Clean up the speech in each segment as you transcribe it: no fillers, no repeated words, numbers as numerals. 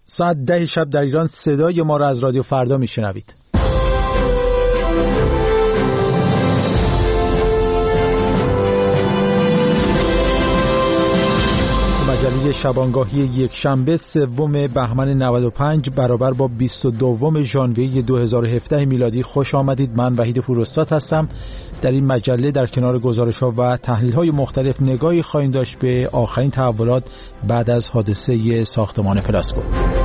ساعت 10 شب در ایران صدای ما را از رادیو فردا میشنوید. مجله شبانگاهی یک شنبه 3 بهمن 95 برابر با 22 ژانویه 2017 میلادی خوش آمدید. من وحید پوراستاد هستم. در این مجله در کنار گزارش‌ها و تحلیل‌های مختلف نگاهی خواهیم داشت به آخرین تحولات بعد از حادثه ساختمان پلاسکو.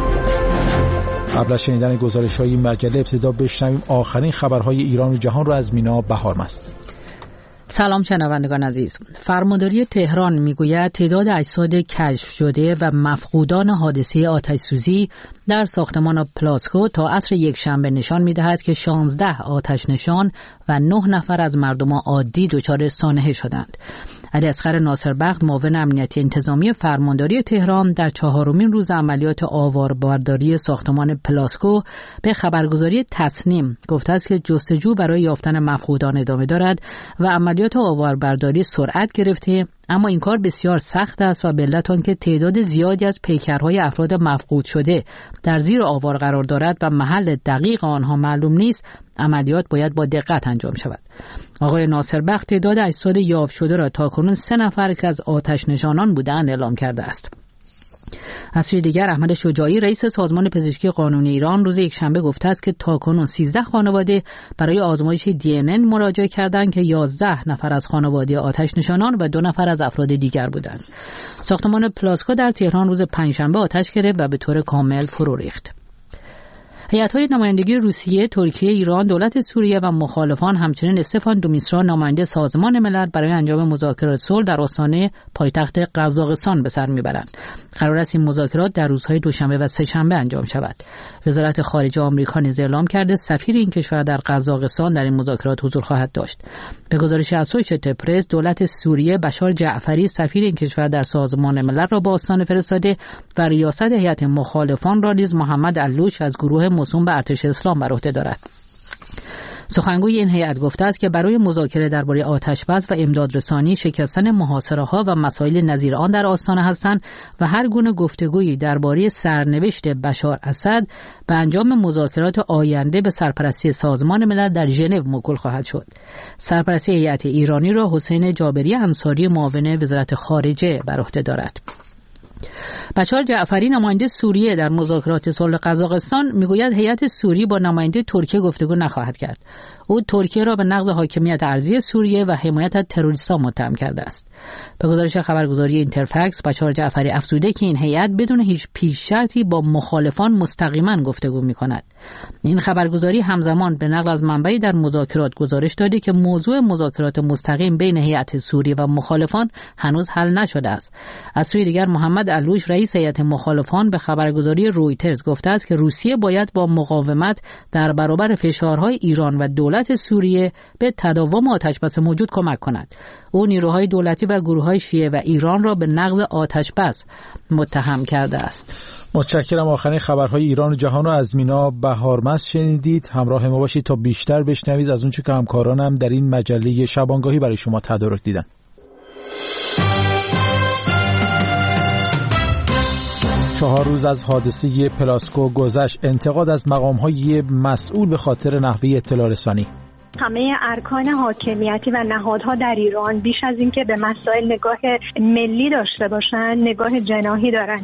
قبل از شنیدن گزارش‌های این مجله ابتدا بشنویم آخرین خبرهای ایران و جهان را از مینا بهارمست. سلام شنوندگان عزیز. فرمانداری تهران میگوید تعداد اجساد کشف شده و مفقودان حادثه آتش‌سوزی در ساختمان پلاسکو تا عصر یکشنبه نشان می‌دهد که 16 آتش‌نشان و 9 نفر از مردم عادی دچار سانحه شدند. علیاصغر ناصربخت معاون امنیتی انتظامی فرمانداری تهران در 4مین روز عملیات آواربرداری ساختمان پلاسکو به خبرگزاری تصنیم گفته است که جستجو برای یافتن مفقودان ادامه دارد و عملیات آواربرداری سرعت گرفته، اما این کار بسیار سخت است و به علت آنکه تعداد زیادی از پیکرهای افراد مفقود شده در زیر آوار قرار دارد و محل دقیق آنها معلوم نیست، عملیات باید با دقت انجام شود. آقای ناصربخت تعداد اجساد یافت شده را تاکنون 3 نفر که از آتش نشانان بودند اعلام کرده است. از سوی دیگر احمد شجاعی رئیس سازمان پزشکی قانونی ایران روز یکشنبه گفته است که تاکنون 13 خانواده برای آزمایش DNA مراجعه کردند که 11 نفر از خانواده آتش نشانان و 2 نفر از افراد دیگر بودند. ساختمان پلاسکو در تهران روز پنجشنبه آتش گرفت و به طور کامل فرو ریخت. هیئت‌های نمایندگی روسیه، ترکیه، ایران، دولت سوریه و مخالفان همچنین استفان دومیسترا نماینده سازمان ملل برای انجام مذاکرات صلح در آستانه پایتخت قزاقستان به سر میبرند. قرار است این مذاکرات در روزهای دوشنبه و سه‌شنبه انجام شود. وزارت خارجه آمریکا نیز اعلام کرده سفیر این کشور در قزاقستان در این مذاکرات حضور خواهد داشت. به گزارش اسوشییتد پرس، دولت سوریه بشار جعفری سفیر این کشور در سازمان ملل را به آستانه فرستاده و ریاست هیئت مخالفان را نیز محمد علوش از گروه موسوم به ارتش اسلام بر عهده دارد. سخنگوی این هیئت گفته است که برای مذاکره درباره آتش‌بس و امدادرسانی، شکستن محاصره‌ها و مسائل نظیر آن در آستانه هستند و هر گونه گفتگویی درباره سرنوشت بشار اسد به انجام مذاکرات آینده به سرپرستی سازمان ملل در ژنو موکول خواهد شد. سرپرستی هیئت ایرانی را حسین جابری انصاری معاون وزارت خارجه بر عهده دارد. بشار جعفری نماینده سوریه در مذاکرات صلح قزاقستان میگوید هیئت سوری با نماینده ترکیه گفتگو نخواهد کرد. او ترکیه را به نقض حاکمیت ارضی سوریه و حمایت از تروریستان متهم کرده است. به گزارش خبرگزاری اینترفکس، بشار جعفری افزوده که این هیئت بدون هیچ پیش شرطی با مخالفان مستقیما گفتگو می‌کند. این خبرگزاری همزمان به نقل از منبعی در مذاکرات گزارش داده که موضوع مذاکرات مستقیم بین هیئت سوری و مخالفان هنوز حل نشده است. از سوی دیگر محمد علوش رئیس هیئت مخالفان به خبرگزاری رویترز گفته است که روسیه باید با مقاومت در برابر فشارهای ایران و دولت سوریه به تداوم آتش‌بس موجود کمک کند. او نیروهای دولتی و گروه‌های شیعه و ایران را به نقض آتش‌بس متهم کرده است. متشکرم. آخرین خبرهای ایران و جهان را از مینا بهارمست شنیدید. همراه ما باشید تا بیشتر بشنوید از اونچه که همکارانم در این مجله شبانگاهی برای شما تدارک دیدن. 4 روز از حادثه پلاسکو گذشت. انتقاد از مقام‌های مسئول به خاطر نحوه اطلاع رسانی. همه ارکان حاکمیتی و نهادها در ایران بیش از اینکه به مسائل نگاه ملی داشته باشند، نگاه جناحی دارند.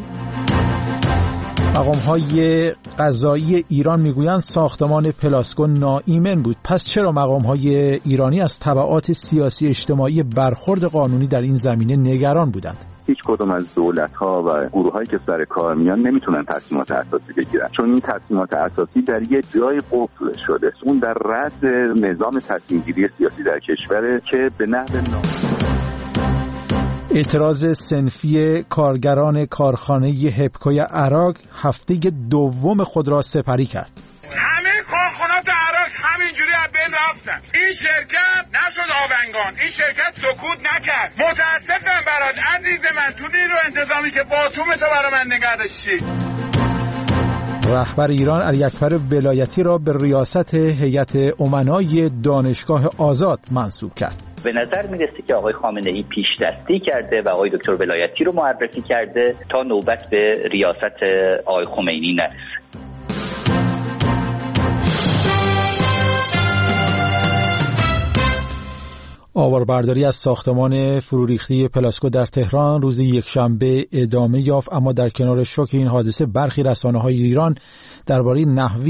مقام‌های قضایی ایران میگویند ساختمان پلاسکو ناایمن بود. پس چرا مقام‌های ایرانی از تبعات سیاسی اجتماعی برخورد قانونی در این زمینه نگران بودند؟ هیچ کدوم از دولت‌ها و گروه‌هایی که سر کار میان نمیتونن تصمیمات اساسی بگیرن، چون این تصمیمات اساسی در یه جای قفل شده. اون در رأس نظام تصمیم‌گیری سیاسی در کشوره که به نحو اعتراض صنفی کارگران کارخانه هپکوی عراق هفته دوم خود را سپری کرد. همه کارخانات عراق همینجوری از بین رفتن. این شرکت نشد آونگان، این شرکت سکوت نکرد. متاسفم برات عزیز من، تو نیرو انتظامی که باتومتو برای من نگه داشتی. رهبر ایران علی اکبر ولایتی را به ریاست هیئت امنای دانشگاه آزاد منصوب کرد. به نظر میرسه که آقای خامنه‌ای پیش دستی کرده و آقای دکتر ولایتی رو معرفی کرده تا نوبت به ریاست آقای خمینی نرسه. آواربرداری از ساختمان فروریختی پلاسکو در تهران روز یکشنبه ادامه یافت، اما در کنار شوک این حادثه برخی رسانه‌های ایران درباره نحوه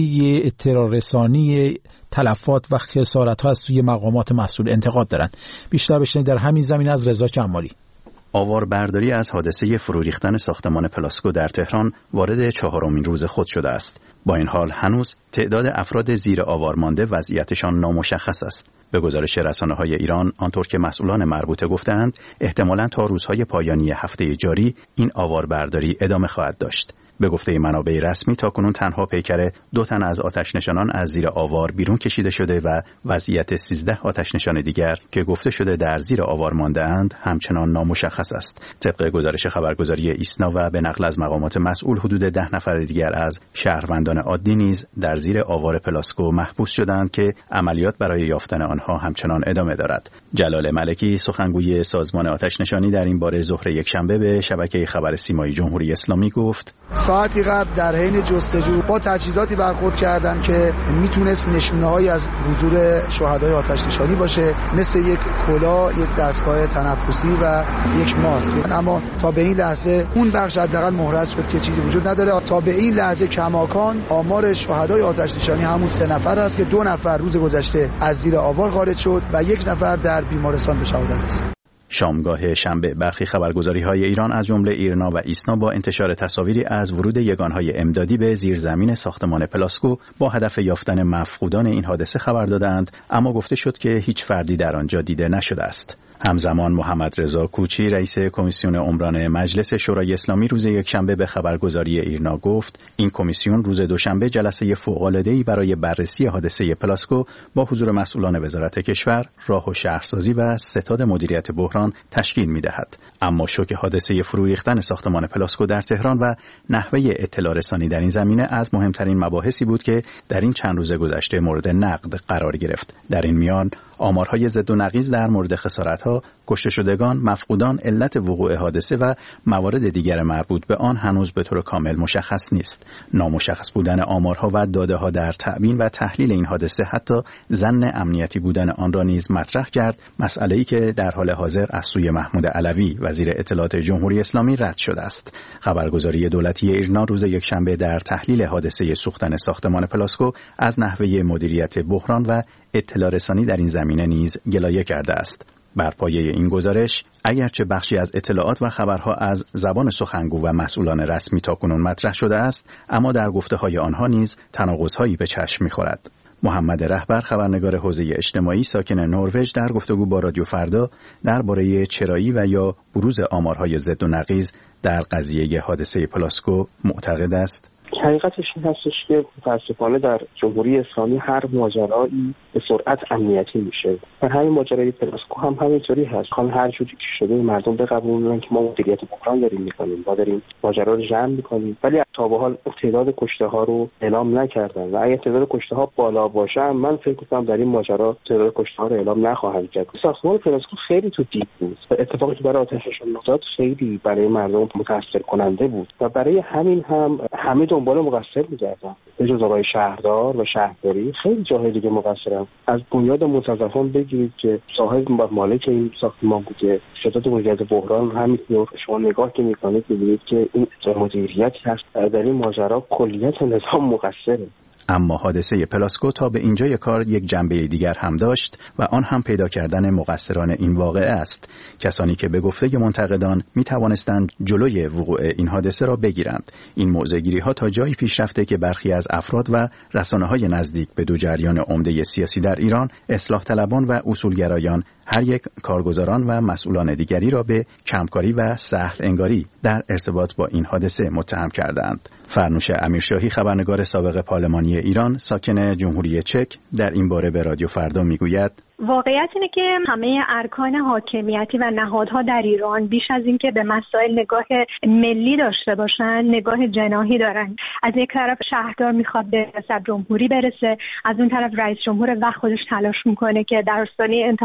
اطلاع‌رسانی تلفات و خسارت‌ها از سوی مقامات مسئول انتقاد دارند. بیشتر بشنوید در همین زمینه از رضا جمالی. آواربرداری از حادثه فروریختن ساختمان پلاسکو در تهران وارد 4مین روز خود شده است. با این حال هنوز تعداد افراد زیر آوار مانده وضعیتشان نامشخص است. به گزارش رسانه‌های ایران، آنطور که مسئولان مربوطه گفتند، احتمالاً تا روزهای پایانی هفته جاری این آواربرداری ادامه خواهد داشت. به گفته منابع رسمی تاکنون تنها پیکر 2 تن از آتش‌نشانان از زیر آوار بیرون کشیده شده و وضعیت 13 آتش‌نشان دیگر که گفته شده در زیر آوار مانده‌اند همچنان نامشخص است. طبق گزارش خبرگزاری ایسنا و به نقل از مقامات مسئول، حدود 10 نفر دیگر از شهروندان عادی نیز در زیر آوار پلاسکو محبوس شدند که عملیات برای یافتن آنها همچنان ادامه دارد. جلال ملکی، سخنگوی سازمان آتش‌نشانی، در این باره ظهر یکشنبه به شبکه خبر سیمای جمهوری اسلامی گفت: ساعتی قبل در حین جستجو با تجهیزاتی برخورد کردن که میتونست نشونه‌هایی از حضور شهدای آتش‌نشانی باشه، مثل یک کلاه، یک دستگاه تنفسی و یک ماسک. اما تا به این لحظه اون بخش حداقل محرز شد که چیزی وجود نداره. تا به این لحظه کماکان آمار شهدای آتش‌نشانی همون 3 نفر است که 2 نفر روز گذشته از زیر آوار خارج شد و 1 نفر در بیمارستان به شهادت رسید. شامگاه شنبه برخی خبرگزاری‌های ایران از جمله ایرنا و ایسنا با انتشار تصاویری از ورود یگانهای امدادی به زیرزمین ساختمان پلاسکو با هدف یافتن مفقودان این حادثه خبر دادند، اما گفته شد که هیچ فردی در آنجا دیده نشده است. همزمان محمد رضا کوچی، رئیس کمیسیون عمران مجلس شورای اسلامی، روز یکشنبه به خبرگزاری ایرنا گفت این کمیسیون روز دوشنبه جلسه فوق‌العاده‌ای برای بررسی حادثه پلاسکو با حضور مسئولان وزارت کشور، راه و شهرسازی و ستاد مدیریت بحران تشکیل می‌دهد. اما شوک حادثه فروریختن ساختمان پلاسکو در تهران و نحوه اطلاع رسانی در این زمینه از مهمترین مباحثی بود که در این چند روز گذشته مورد نقد قرار گرفت. در این میان آمارهای ضد و نقیض در مورد خسارت‌ها، کشته شدگان، مفقودان، علت وقوع حادثه و موارد دیگر مربوط به آن هنوز به طور کامل مشخص نیست. نامشخص بودن آمارها و داده‌ها در تأمین و تحلیل این حادثه حتی ظن امنیتی بودن آن را نیز مطرح کرد، مسئله‌ای که در حال حاضر از سوی محمود علوی، وزیر اطلاعات جمهوری اسلامی، رد شده است. خبرگزاری دولتی ایرنا روز یکشنبه در تحلیل حادثه سوختن ساختمان پلاسکو از نحوه مدیریت بحران و اطلاع رسانی در این زمینه نیز گلایه کرده است. بر پایه این گزارش، اگرچه بخشی از اطلاعات و خبرها از زبان سخنگو و مسئولان رسمی تاکنون مطرح شده است، اما در گفته‌های آنها نیز تناقض‌هایی به چشم می‌خورد. محمد رهبر، خبرنگار حوزه اجتماعی ساکن نروژ، در گفتگو با رادیو فردا درباره چرایی و یا بروز آمارهای ضد و نقیض در قضیه حادثه پلاسکو معتقد است: حقیقتش این هستش که متاسفانه در جمهوری اسلامی هر ماجرایی به سرعت امنیتی میشه و همین ماجرای پلاسکو هم همینطوری هست. خان هر جوری که شده مردم بقبولن که ما مدیریت بحران داریم میکنیم، ما داریم ماجرا رو جمع میکنیم، ولی تا به حال تعداد کشته ها رو اعلام نکردن و اگه تعداد کشته ها بالا باشه من فکر میکنم در این ماجرا تعداد کشته ها رو اعلام نخواهند کرد. ساختمان پلاسکو خیلی تو دیپ بود و اتفاقی که برای آتش‌نشان افتاد خیلی برای مردم متاثر کننده بود و برای همین هم همه دنبال مقصر می‌گردن. به جز آقای شهردار و شهرداری خیلی جاهای دیگه مقصرن. از بنیاد متاسفانه بگیرید که صاحب و مالک این ساختمان بوده، ستاد مدیریت بحران همینطور. شما نگاه که می‌کنید می‌بینید که این مدیریتی هست در این ماجرا کلیت نظام مقصره. اما حادثه پلاسکو تا به اینجای کار یک جنبه دیگر هم داشت و آن هم پیدا کردن مقصران این واقعه است. کسانی که به گفته منتقدان می توانستند جلوی وقوع این حادثه را بگیرند. این موضع‌گیری ها تا جایی پیش رفته که برخی از افراد و رسانه‌های نزدیک به دو جریان عمده سیاسی در ایران، اصلاح طلبان و اصولگرایان، هر یک کارگزاران و مسئولان دیگری را به کمکاری و سهل انگاری در ارتباط با این حادثه متهم کردند. فرنوش امیرشاهی، خبرنگار سابق پارلمانی ایران ساکن جمهوری چک، در این باره به رادیو فردا میگوید: واقعیت اینه که همه ارکان حاکمیتی و نهادها در ایران بیش از اینکه به مسائل نگاه ملی داشته باشن، نگاه جناحی دارن. از یک طرف شهردار میخواد به ریاست جمهوری برسه، از اون طرف رئیس جمهور وقت خودش تلاش میکنه که در آستانه انتخابات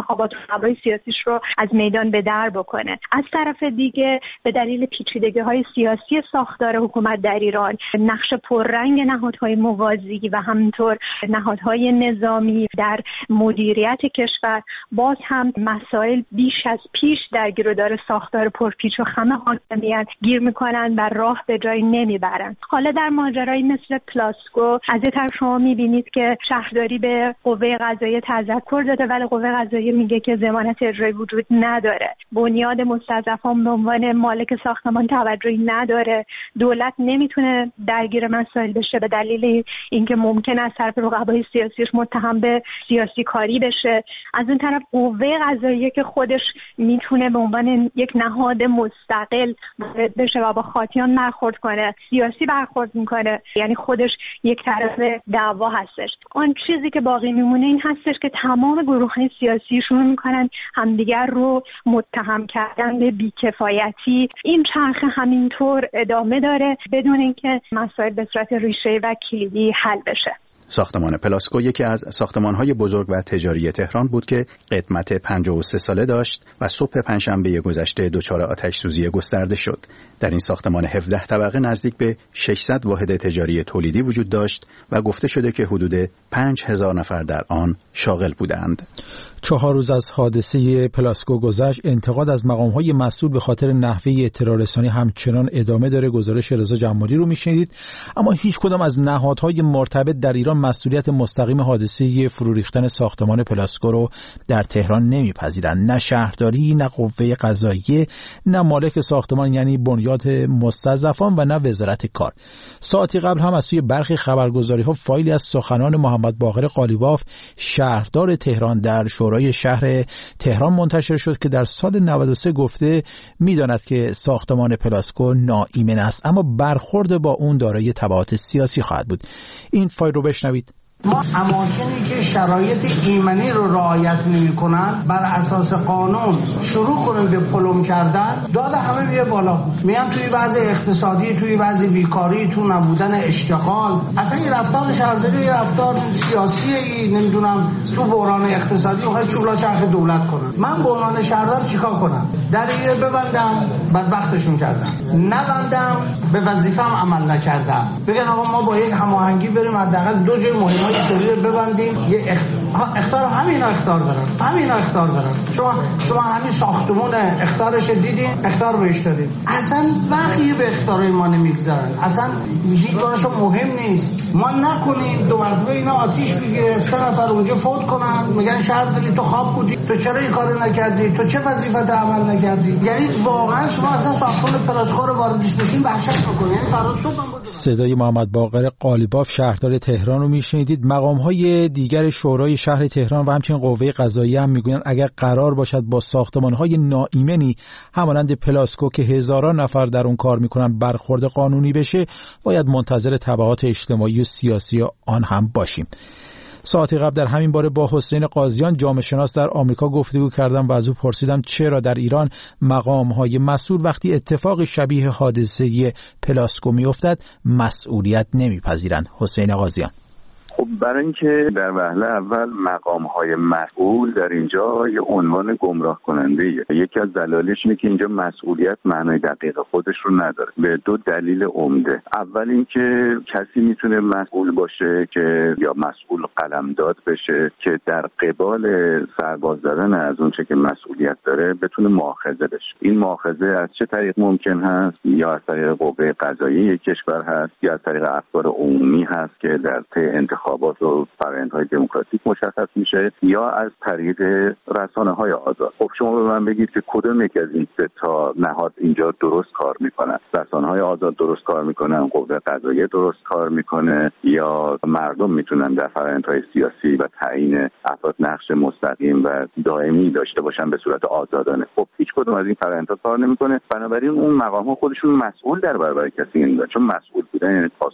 رقبای سیاسیش رو از میدان به در بکنه. از طرف دیگه به دلیل پیچیدگی‌های سیاسی ساختار حکومت در ایران، نقش پررنگ نهادهای موازی و همینطور نهادهای نظامی در مدیریت کشور، باز هم مسائل بیش از پیش در گیرودار ساختار پرپیچ و خم حاکمیت گیر میکنن و راه به جایی نمیبرن. حالا در ماجرایی مثل پلاسکو از یه طرف شما میبینید که شهرداری به قوه قضاییه تذکر داده، ولی قوه قضاییه میگه که ضمانت اجرایی وجود نداره. بنیاد مستضعفان به عنوان مالک ساختمان توجهی نداره. دولت نمیتونه درگیر مسائل بشه به دلیل اینکه ممکن است طرف رقبای سیاسیش متهم به سیاسی کاری بشه. از اون طرف قوه قضاییه که خودش میتونه به عنوان یک نهاد مستقل وارد بشه و با خاطیان برخورد کنه، سیاسی برخورد میکنه، یعنی خودش یک طرف دعوا هستش. آن چیزی که باقی میمونه این هستش که تمام گروه‌های سیاسی شروع میکنن همدیگر رو متهم کردن به بیکفایتی. این چرخه همینطور ادامه داره بدون اینکه مسائل به صورت ریشه‌ای و کلیدی حل بشه. ساختمان پلاسکو یکی از ساختمان‌های بزرگ و تجاری تهران بود که قدمت 53 ساله داشت و صبح پنجشنبه گذشته دچار آتش‌سوزی گسترده شد. در این ساختمان 17 طبقه نزدیک به 600 واحد تجاری تولیدی وجود داشت و گفته شده که حدود 5000 نفر در آن شاغل بودند. 4 روز از حادثه پلاسکو گذشت، انتقاد از مقام‌های مسئول به خاطر نحوه اطلاع رسانی همچنان ادامه داره. گزارش رضا جمالی رو میشنیدید. اما هیچ کدام از نهادهای مرتبط در ایران مسئولیت مستقیم حادثه فرو ریختن ساختمان پلاسکو رو در تهران نمیپذیرند. نه شهرداری، نه قوه قضاییه، نه مالک ساختمان یعنی بنیاد مستضعفان و نه وزارت کار. ساعتی قبل هم از سوی برخی خبرگزاری‌ها فایلی از سخنان محمد باقر قالیباف، شهردار تهران، در شورای شهر تهران منتشر شد که در سال 93 گفته می‌داند که ساختمان پلاسکو ناایمن است، اما برخورد با اون دارای تبعات سیاسی خواهد بود. این فایل رو بشنوید. ما اماکنی که شرایط ایمنی رو رعایت نمی‌کنن بر اساس قانون شروع کنن به پلم کردن، داد همه میه بالا. میگم توی وضع اقتصادی، توی وضع بیکاری، تو نبودن اشتغال، اصلا این رفتار شهرداری رفتار سیاسی، نمیدونم تو بحران اقتصادی میخواد چولا چرخ دولت کنن. من به عنوان شهردار چیکار کنم؟ دریغ ببندم، بدبختشون کردم. نبندم، به وظیفه‌ام عمل نکردم. بگن آقا ما با یک هماهنگی بریم حداقل دو جای مهم اینطوری ببندیم. یه اخطار همینا اخطار دارن. شما همین ساختمون اخطارش دیدین، اخطار بهش دادین. اصلا وقتی به اخطار ما نمیگذارن، اصلا هیچ کارشون مهم نیست. ما نکنیم دو مرتبه اینا آتیش بگیره، 3 نفر اونجا فوت کنن، میگن شهرداری تو خواب بودی، تو چرا این کارو نکردی، تو چه وظیفت عمل نکردی. یعنی واقعا شما اصلا ساختمان پلاسکو رو واردش بشین وحشت میکنین. یعنی فردا صبح صدای محمد باقر قالیباف، شهردار تهران رو میشنیدید. مقام‌های دیگر شورای شهر تهران و همچنین قوه قضاییه هم میگویند اگر قرار باشد با ساختمان‌های ناایمنی همانند پلاسکو که هزاران نفر در اون کار میکنن برخورد قانونی بشه، باید منتظر تبعات اجتماعی و سیاسی آن هم باشیم. ساعتی قبل در همین باره با حسین قاضیان، جامعه شناس در آمریکا، گفتگو کردم و از او پرسیدم چرا در ایران مقام‌های مسئول وقتی اتفاق شبیه حادثه پلاسکو میافتد مسئولیت نمیپذیرند. حسین قاضیان: خب برای اینکه در وهله اول مقام‌های مسئول در اینجا یه عنوان گمراه کننده‌ایه. یکی از دلایلش اینه که اینجا مسئولیت معنای دقیق خودش رو نداره، به 2 دلیل عمده. اول اینکه کسی میتونه مسئول باشه که یا مسئول قلمداد بشه که در قبال سرباز دادن از اون چه که مسئولیت داره بتونه مؤاخذه بشه. این مؤاخذه از چه طریق ممکن هست؟ یا از طریق قوه قضاییه کشور هست، یا از طریق افکار عمومی هست که در طی انتخابات و فرآیندهای دموکراتیک مشخص میشه، یا از طریق رسانه‌های آزاد. خب شما به من بگید که کدوم یکی از این 3 تا نهاد اینجا درست کار میکنن؟ رسانه‌های آزاد درست کار میکنن، قوه قضاییه درست کار میکنه، یا مردم میتونن در فرآیندهای سیاسی و تعیین افراد نقش مستقیم و دائمی داشته باشن به صورت آزادانه؟ خب هیچ کدوم از این فرآیندها کار نمیکنه. بنابراین اون مقام‌ها خودشون مسئول در برابر کسی نیستن، چون مسئول بودن یعنی پاسخگو بودن.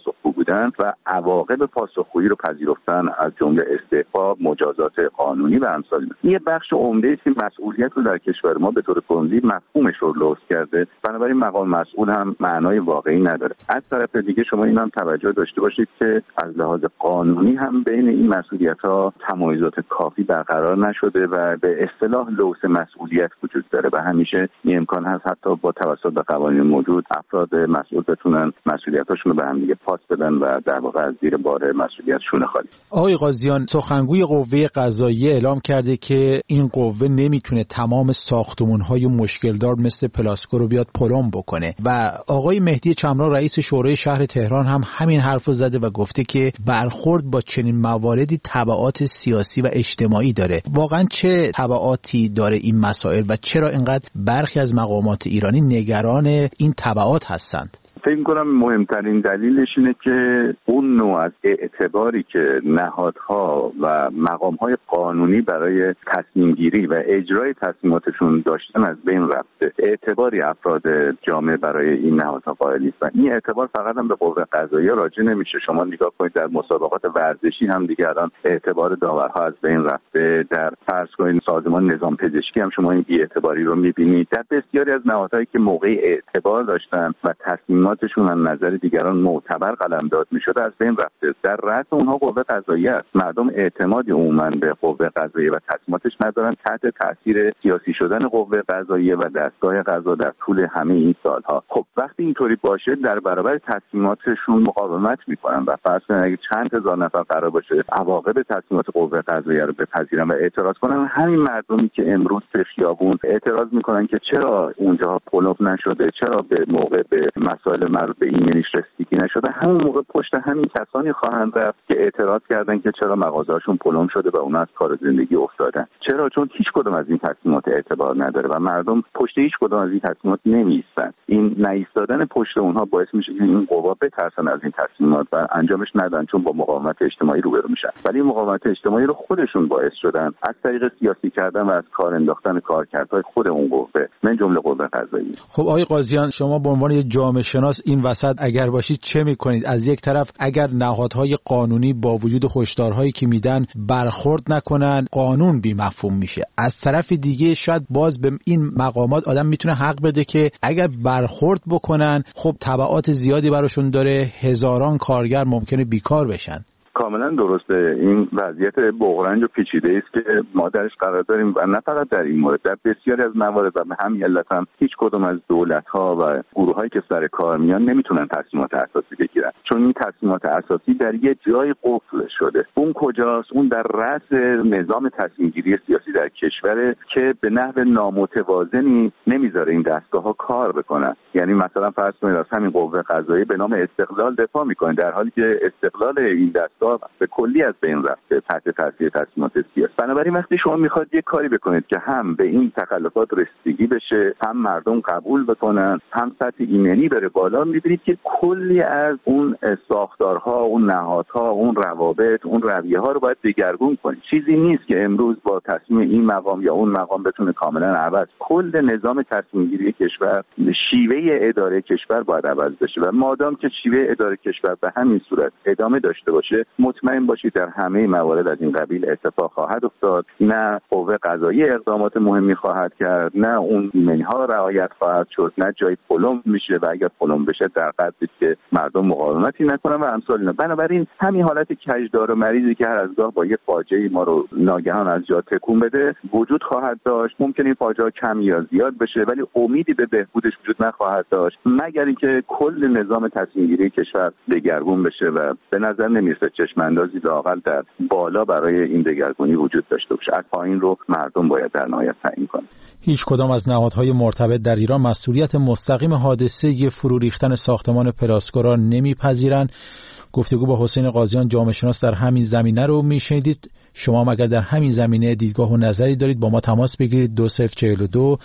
بودن و عواقب پاسخگویی رو پذیرفتن، از جمله استعفا، مجازات قانونی و امثال این. یه بخش عمده است که مسئولیت رو در کشور ما به طور کلی مفهومش رو لوث کرده، بنابراین مقام مسئول هم معنای واقعی نداره. از طرف دیگه شما این هم توجه داشته باشید که از لحاظ قانونی هم بین این مسئولیت‌ها تمایزات کافی برقرار نشده و به اصطلاح لوث مسئولیت وجود داره و همیشه این امکان هست حتی با توسط به قوانین موجود افراد مسئول بتونن مسئولیتاشون رو به هم دیگه پاس بدن و در واقع از زیر بار مسئولیتشون خالی. آقای قاضیان، سخنگوی قوه قضاییه اعلام کرده که این قوه نمیتونه تمام ساختمان‌های مشکلدار مثل پلاسکو رو بیاد پلم بکنه و آقای مهدی چمران رئیس شورای شهر تهران هم همین حرفو زده و گفته که برخورد با چنین مواردی تبعات سیاسی و اجتماعی داره. واقعا چه تبعاتی داره این مسائل و چرا اینقدر برخی از مقامات ایرانی نگران این تبعات هستند؟ فکر کنم مهمترین دلیلش اینه که اون نوع از اعتباری که نهادها و مقامهای قانونی برای تصمیم گیری و اجرای تصمیماتشون داشتن از بین رفته. اعتباری افراد جامعه برای این نهادها قائل نیست و این اعتبار فقط هم به قوه قضاییه راجع نمیشه. شما نگاه کنید در مسابقات ورزشی هم دیگه الان اعتبار داورها از بین رفته. در فرض کنید سازمان نظام پزشکی هم شما این بی‌اعتباری رو می‌بینید. در بسیاری از نهادهایی که موقعی اعتبار داشتن و تصمیماتشون از نظر دیگران معتبر قلمداد می‌شد از بین رفته. در رأس اونها قوه قضاییه است. مردم اعتمادی عموما به قوه قضاییه و تصمیماتش ندارن، تحت تاثیر سیاسی شدن قوه قضاییه و دستگاه قضا در طول همه این سالها. خب وقتی اینطوری باشه در برابر تصمیماتشون مقاومت میکنن و فرض کنید اگه چند هزار نفر قرار باشه عواقب تصمیمات قوه قضاییه رو بپذیرن و اعتراض کنن، همین مردمی که امروز به خیابون اعتراض میکنن که چرا اونجا پلم نشده، چرا به موقع به مسائل مربوط به ایمنیش رسیدگی نشده، همون موقع پشت همین کسانی خواهند رفت که اعتراض کردن که چرا مغازه‌هاشون پلم شده و اونا از کار زندگی افتادن. چرا؟ چون هیچ کدوم از این تصمیمات اعتبار نداره و مردم پشت هیچ کدوم از این تصمیمات نمی‌ایستن. این نایستادن پشت اونها باعث میشه که این قوا بترسن از این تصمیمات و انجامش ندن، چون با مقاومت اجتماعی روبرو میشن. ولی مقاومت اجتماعی رو خودشون باعث شدن از طریق سیاسی کردن و از کار انداختن کارکردهای خود اون قوه، من جمله قوه قضاییه. خب آقای قاضیان، شما به عنوان یک جامعه شناس این وسط اگر باشید چه میکنید؟ از یک طرف اگر نهادهای قانونی با وجود هشدارهایی که میدن برخورد نکنن، قانون بی مفهوم میشه. از طرف دیگه شاید باز به این مقامات آدم میتونه حق بده که اگر برخورد بکنن خب تبعات زیادی براشون داره، هزاران کارگر ممکنه بیکار بشن. کاملا درسته. این وضعیت بغرنج و پیچیده است که ما درش قرار داریم و نه فقط در این مورد، در بسیاری از موارد و به همین علت هم هیچ کدوم از دولت‌ها و گروه‌هایی که سر کار میان نمیتونن تصمیمات اساسی بگیرن، چون این تصمیمات اساسی در یه جای قفل شده. اون کجاست؟ اون در رأس نظام تصمیم‌گیری سیاسی در کشور که به نحو نامتوازنی نمیذاره این دستگاه‌ها کار بکنن. یعنی مثلا فرض کنید از همین قوه قضاییه به نام استقلال دفاع می‌کنه، در حالی که استقلال این دستگاه به کلی از بین رفته تحت تاثیر تصمیمات سیاسی. بنابراین وقتی شما میخواد یه کاری بکنید که هم به این تخلفات رسیدگی بشه، هم مردم قبول بکنن، هم سطح ایمنی بره بالا، میبینید که کلی از اون ساختارها، اون نهادها، اون روابط، اون رویه ها رو باید دگرگون کنید. چیزی نیست که امروز با تصمیم این مقام یا اون مقام بتونه کاملا عوض. کل نظام تصمیم گیری کشور، شیوه اداره کشور باید عوض بشه و مادام که شیوه اداره کشور به همین صورت ادامه داشته باشه، مطمئن باشید در همه موارد از این قبیل اتفاق خواهد افتاد. نه قوه قضاییه اقدامات مهمی خواهد کرد، نه اون ایمنی‌ها رعایت خواهد شد، نه جای پلم میشه و اگر پلم بشه در قدری که مردم مقاومتی نکنن و امثال اینا. بنابراین همین حالت کجدار و مریضی که هر از گاه با یه فاجعه ما رو ناگهان از جا تکون بده وجود خواهد داشت. ممکنه این فاجعه کم یا زیاد بشه ولی امیدی به بهبودش وجود نخواهد داشت مگر اینکه کل نظام تصمیم‌گیری کشور دگرگون بشه و به نظر نمیرسه چشم‌اندازی لااقل در بالا برای این دگرگونی وجود داشته باشه. از پایین رو مردم باید در نهایت تعیین کنن. هیچ کدام از نهادهای مرتبط در ایران مسئولیت مستقیم حادثه فرو ریختن ساختمان پلاسکو را نمیپذیرند. گفتگو با حسین قاضیان جامعه شناس در همین زمینه رو میشنیدید. شما هم اگر در همین زمینه دیدگاه و نظری دارید با ما تماس بگیرید. 2042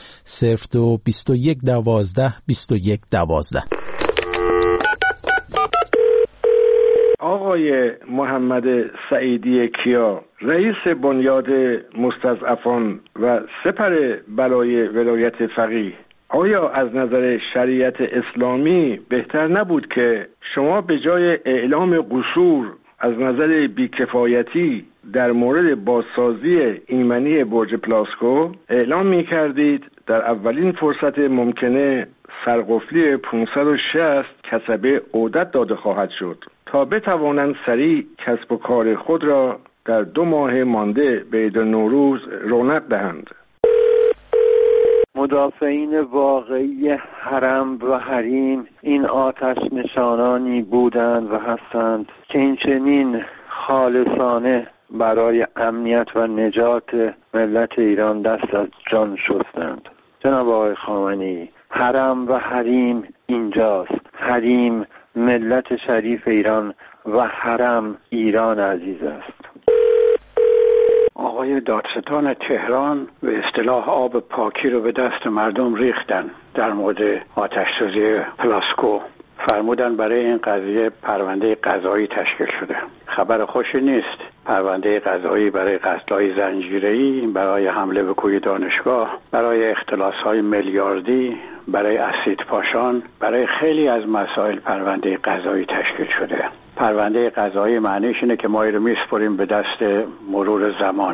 02 21 12 21 12. آقای محمد سعیدی کیا، رئیس بنیاد مستضعفان و سپر بلای ولایت فقیه، آیا از نظر شریعت اسلامی بهتر نبود که شما به جای اعلام قصور از نظر بیکفایتی در مورد بازسازی ایمنی برج پلاسکو اعلام می کردید در اولین فرصت ممکنه سرقفلی 560 کسبه عودت داده خواهد شد تا بتوانند سریع کسب و کار خود را در 2 ماه مانده به عید نوروز رونق دهند. مدافعین واقعی حرم و حریم این آتش نشانانی بودند و هستند که این چنین خالصانه برای امنیت و نجات ملت ایران دست از جان شستند. جناب آقای خامنه‌ای، حرم و حریم اینجاست. حریم ملت شریف ایران و حرم ایران عزیز است. آقای دادستان تهران به اصطلاح آب پاکی رو به دست مردم ریختن در مورد آتش‌سوزی پلاسکو. فرمودن برای این قضیه پرونده قضایی تشکیل شده. خبر خوشی نیست. پرونده قضایی برای قتل‌های زنجیره‌ای، برای حمله به کوی دانشگاه، برای اختلاس‌های میلیاردی، برای اسید پاشان، برای خیلی از مسائل پرونده قضایی تشکیل شده. پرونده قضایی معنیش اینه که ما رو میسپریم به دست مرور زمان.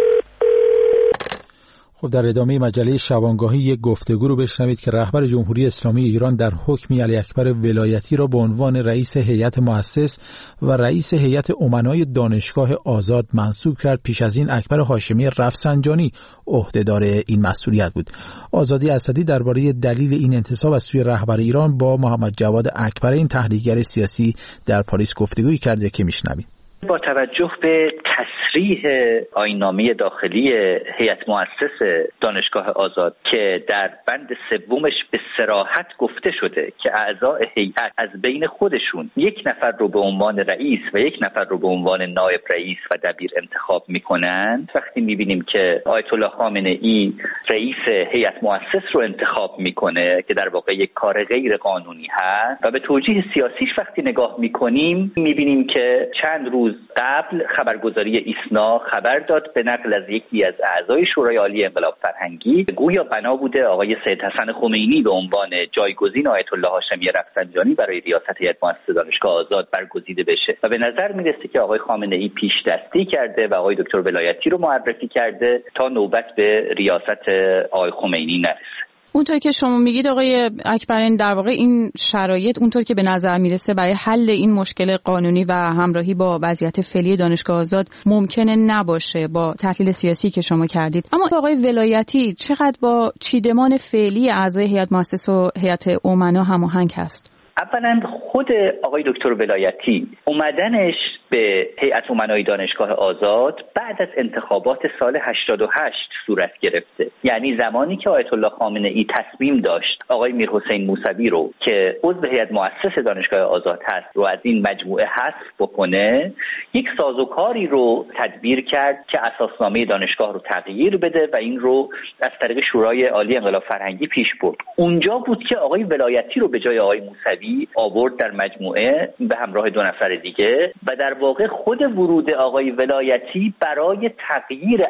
خب در ادامه مجله شبانگاهی یک گفتگو رو بشنوید که رهبر جمهوری اسلامی ایران در حکمی علی اکبر ولایتی را به عنوان رئیس هیئت مؤسس و رئیس هیئت امنای دانشگاه آزاد منصوب کرد. پیش از این اکبر هاشمی رفسنجانی عهدهدار این مسئولیت بود. آزادی اسدی درباره دلیل این انتصاب از سوی رهبر ایران با محمد جواد اکبر این تحلیلگر سیاسی در پاریس گفتگویی کرده که میشنوید. با توجه به تصریح آیین‌نامه داخلی هیئت مؤسس دانشگاه آزاد که در بند 3 به صراحت گفته شده که اعضای هیئت از بین خودشون 1 نفر رو به عنوان رئیس و 1 نفر رو به عنوان نایب رئیس و دبیر انتخاب میکنن، وقتی میبینیم که آیت الله خامنه‌ای رئیس هیئت مؤسس رو انتخاب میکنه که در واقع یک کار غیر قانونی هست و به توجیه سیاسیش وقتی نگاه میکنیم میبینیم که چند روز قبل خبرگزاری ایسنا خبر داد به نقل از یکی از اعضای شورای عالی انقلاب فرهنگی گویا بنا بوده آقای سید حسن خمینی به عنوان جایگزین آیت الله هاشمی رفسنجانی برای ریاست هیئت مؤسسه دانشگاه آزاد برگزیده بشه و به نظر میرسه که آقای خامنه‌ای پیش دستی کرده و آقای دکتر ولایتی رو معرفی کرده تا نوبت به ریاست آقای خمینی نرسه. اونطور که شما میگید آقای اکبرین، در واقع این شرایط اونطور که به نظر میرسه برای حل این مشکل قانونی و همراهی با وضعیت فعلی دانشگاه آزاد ممکنه نباشه با تحلیل سیاسی که شما کردید. اما آقای ولایتی چقدر با چیدمان فعلی اعضای هیئت مؤسسه و هیئت امنا هماهنگ هست؟ اولا خود آقای دکتر ولایتی اومدنش به هیئت امنای دانشگاه آزاد بعد از انتخابات سال 88 صورت گرفته. یعنی زمانی که آیت الله خامنه‌ای تصمیم داشت آقای میرحسین موسوی رو که عضو هیئت مؤسس دانشگاه آزاد هست رو از این مجموعه حذف بکنه، یک سازوکاری رو تدبیر کرد که اساسنامه دانشگاه رو تغییر بده و این رو از طریق شورای عالی انقلاب فرهنگی پیش برد. اونجا بود که آقای ولایتی رو به جای آقای موسوی آورد در مجموعه به همراه 2 نفر دیگه و در واقع خود ورود آقای ولایتی برای تغییر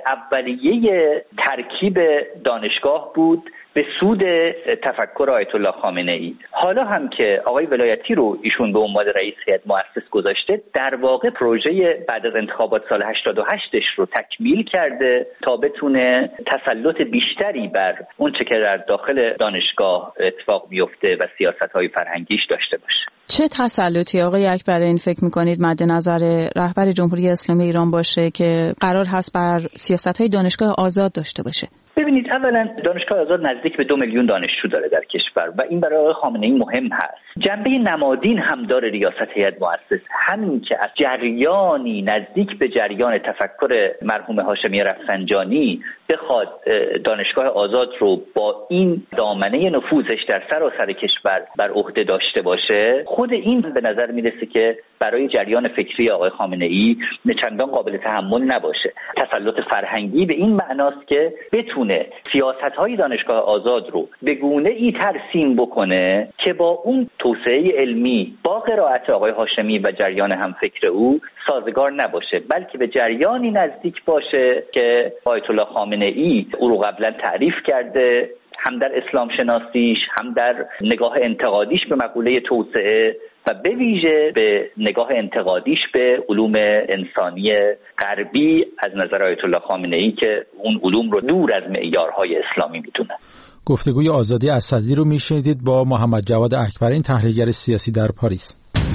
اولیه ترکیب دانشگاه بود به سود تفکر آیت الله خامنه‌ای. حالا هم که آقای ولایتی رو ایشون به عنوان رئیس هیئت مؤسس گذاشته، در واقع پروژه بعد از انتخابات سال 88ش رو تکمیل کرده تا بتونه تسلط بیشتری بر اون چه که در داخل دانشگاه اتفاق میفته و سیاست‌های فرهنگیش داشته باشه. چه تسلطی آقای اکبرین فکر می‌کنید مد نظر رهبر جمهوری اسلامی ایران باشه که قرار هست بر سیاست‌های دانشگاه آزاد داشته باشه؟ ببینید، اولا دانشگاه آزاد نزدیک به 2 میلیون دانشجو داره در کشور و این برای آقای خامنه‌ای مهم هست. جنبه نمادین هم داره ریاست هیئت مؤسس، همین که از جریانی نزدیک به جریان تفکر مرحوم هاشمی رفسنجانی بخواد دانشگاه آزاد رو با این دامنه نفوذش در سراسر کشور بر عهده داشته باشه، خود این به نظر میرسه که برای جریان فکری آقای خامنه‌ای چندان قابل تحمل نباشه. تسلط فرهنگی به این معناست که بتونه سیاست‌های دانشگاه آزاد رو به گونه‌ای ترسیم بکنه که با اون توسعه علمی با قرائت آقای هاشمی و جریان همفکر او سازگار نباشه، بلکه به جریانی نزدیک باشه که آیت الله خامنه‌ای او رو قبلا تعریف کرده، هم در اسلام شناسیش، هم در نگاه انتقادیش به مقوله توسعه و به ویژه به نگاه انتقادیش به علوم انسانی غربی از نظر آیت الله خامنه‌ای که اون علوم رو دور از معیارهای اسلامی میدونه. گفتگوی آزادی اسدی رو میشنیدید با محمد جواد اکبرین، تحلیلگر سیاسی در پاریس.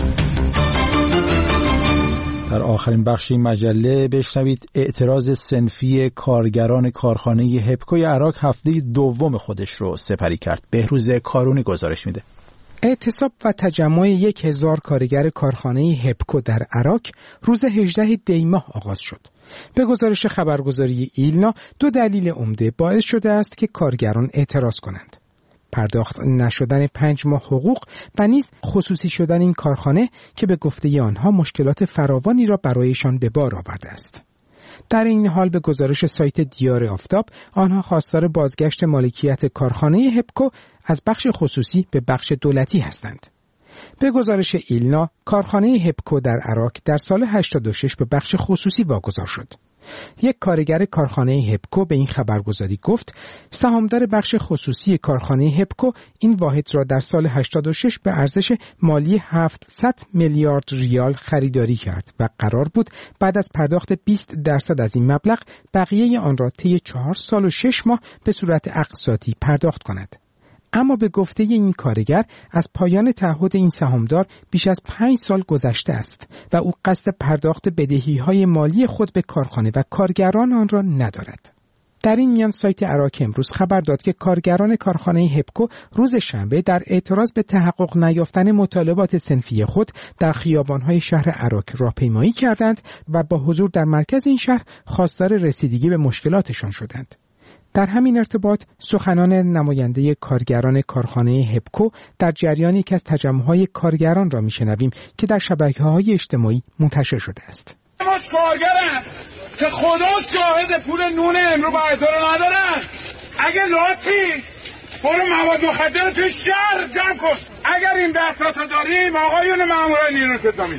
در آخرین بخش این مجله بشنوید اعتراض صنفی کارگران کارخانه هپکو عراق هفته دوم خودش رو سپری کرد. بهروز کارونی گزارش میده. اعتصاب و تجمع 1000 کارگر کارخانه هپکو در عراق روز 18 دی ماه آغاز شد. به گزارش خبرگزاری ایلنا 2 دلیل عمده باعث شده است که کارگران اعتراض کنند: پرداخت نشدن 5 ماه حقوق و نیز خصوصی شدن این کارخانه که به گفته آنها مشکلات فراوانی را برایشان به بار آورده است. در این حال به گزارش سایت دیار آفتاب آنها خواستار بازگشت مالکیت کارخانه هپکو از بخش خصوصی به بخش دولتی هستند. به گزارش ایلنا کارخانه هپکو در عراق در سال 86 به بخش خصوصی واگذار شد. یک کارگر کارخانه هپکو به این خبرگزاری گفت سهامدار بخش خصوصی کارخانه هپکو این واحد را در سال 86 به ارزش مالی 700 میلیارد ریال خریداری کرد و قرار بود بعد از پرداخت 20% از این مبلغ بقیه آن را طی 4 سال و 6 ماه به صورت اقساطی پرداخت کند. اما به گفته این کارگر از پایان تعهد این سهامدار بیش از 5 سال گذشته است و او قصد پرداخت بدهی‌های مالی خود به کارخانه و کارگران آن را ندارد. در این میان سایت عراق امروز خبر داد که کارگران کارخانه هپکو روز شنبه در اعتراض به تحقق نیافتن مطالبات صنفی خود در خیابان‌های شهر عراق راهپیمایی کردند و با حضور در مرکز این شهر خواستار رسیدگی به مشکلاتشان شدند. در همین ارتباط سخنان نماینده کارگران کارخانه هپکو در جریان یکی از تجمع‌های کارگران را میشنویم که در شبکه‌های اجتماعی منتشر شده است. ماش کارگرن که خدا شاهد پول نون امرو براتون ندارن. اگه لاتی برو مواد مخدر تو شهر جمع کن. اگر این بحثاتو داریم آقایون مامورای نیروی انتظامی،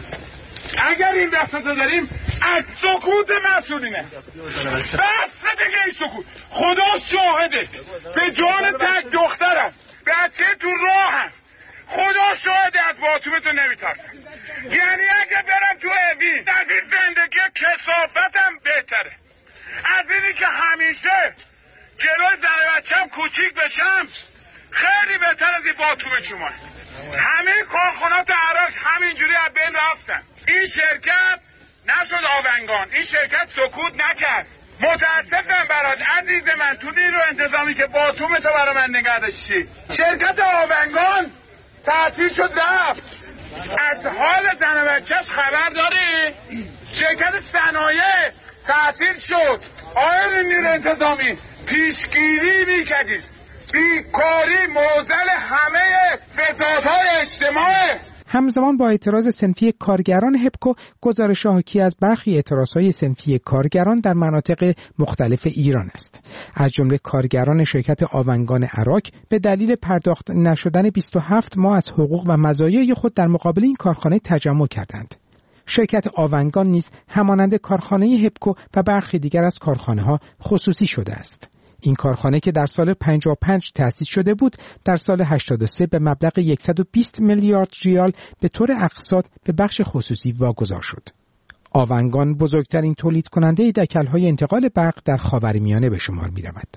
اگر این بحثاتو داریم از سکوت مسئولینه. بس دیگه این سکوت. خدا شاهده به جان تک دخترم بچه تو راهم. خدا شاهده از باطومتو نمیترسم. یعنی اگه برم تو اوین از این زندگی کثافتم بهتره از اینی که همیشه جلوی زن بچم کوچیک بشم. خیلی بهتر از این باطوم شما. همه کارخانات عراق همینجوری از بین رفتن. این شرکت نشد آونگان، این شرکت سکوت نکرد. متاسفم برات عزیز من، تو نیرو انتظامی که باطومتو برای من نگه داشتی. شرکت آونگان تعطیل شد رفت. از حال زن بچه‌ش خبر داری؟ شرکت صنایع تعطیل شد. آقای نیرو انتظامی پیشگیری میکردی. بیکاری معضل همه فسادهای اجتماعی. همزمان با اعتراض صنفی کارگران هپکو، گزارش حاکی از برخی اعتراضهای صنفی کارگران در مناطق مختلف ایران است. از جمله کارگران شرکت آونگان عراق به دلیل پرداخت نشدن 27 ماه از حقوق و مزایای خود در مقابل این کارخانه تجمع کردند. شرکت آونگان نیز همانند کارخانه هپکو و برخی دیگر از کارخانه‌ها خصوصی شده است. این کارخانه که در سال 55 تأسیس شده بود، در سال 83 به مبلغ 120 میلیارد ریال به طور اقساط به بخش خصوصی واگذار شد. آونگان بزرگترین تولید کننده دکل‌های انتقال برق در خاورمیانه به شمار می‌رود.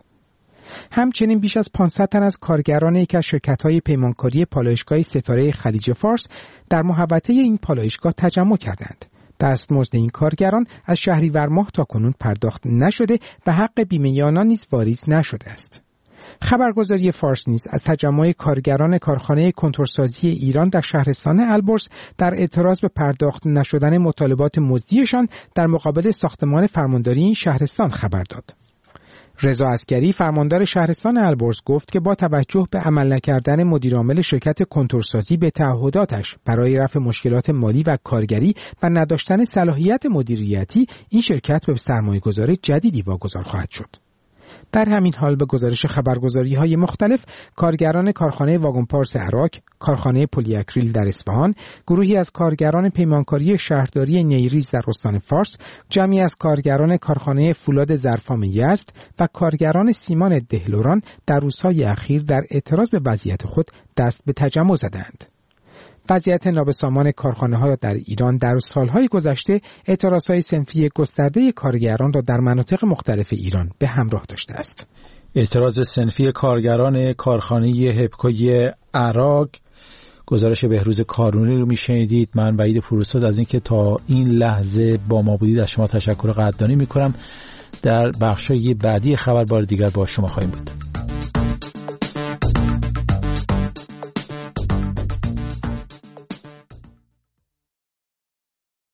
همچنین بیش از 500 تن از کارگران یک از شرکت‌های پیمانکاری پالایشگاه ستاره خلیج فارس در محوطه این پالایشگاه تجمع کردند. دستمزد این کارگران از شهریور ماه تا کنون پرداخت نشده و حق بیمه آنان نیز واریز نشده است. خبرگزاری فارس نیز از تجمع کارگران کارخانه کنتورسازی ایران در شهرستان البرز در اعتراض به پرداخت نشدن مطالبات مزدیشان در مقابل ساختمان فرمانداری این شهرستان خبر داد. رضا عسکری فرماندار شهرستان البرز گفت که با توجه به عمل نکردن مدیرعامل شرکت کنتورسازی به تعهداتش برای رفع مشکلات مالی و کارگری و نداشتن صلاحیت مدیریتی، این شرکت به سرمایه‌گذار جدیدی واگذار خواهد شد. در همین حال به گزارش خبرگزاری‌های مختلف، کارگران کارخانه واگن پارس عراق، کارخانه پلی اکریل در اصفهان، گروهی از کارگران پیمانکاری شهرداری نیریز در استان فارس، جمعی از کارگران کارخانه فولاد ظرفام یزد و کارگران سیمان دهلوران در روزهای اخیر در اعتراض به وضعیت خود دست به تجمع زدند. وضعیت نابسامان کارخانه‌ها در ایران در سالهای گذشته اعتراضهای صنفی گسترده کارگران را در مناطق مختلف ایران به همراه داشته است. اعتراض صنفی کارگران کارخانه هپکوی عراق، گزارش بهروز کارونی رو میشنیدید. من وحید فروستاد از اینکه تا این لحظه با ما بودید از شما تشکر قدردانی میکنم. در بخشای بعدی خبر بار دیگر با شما خواهیم بود.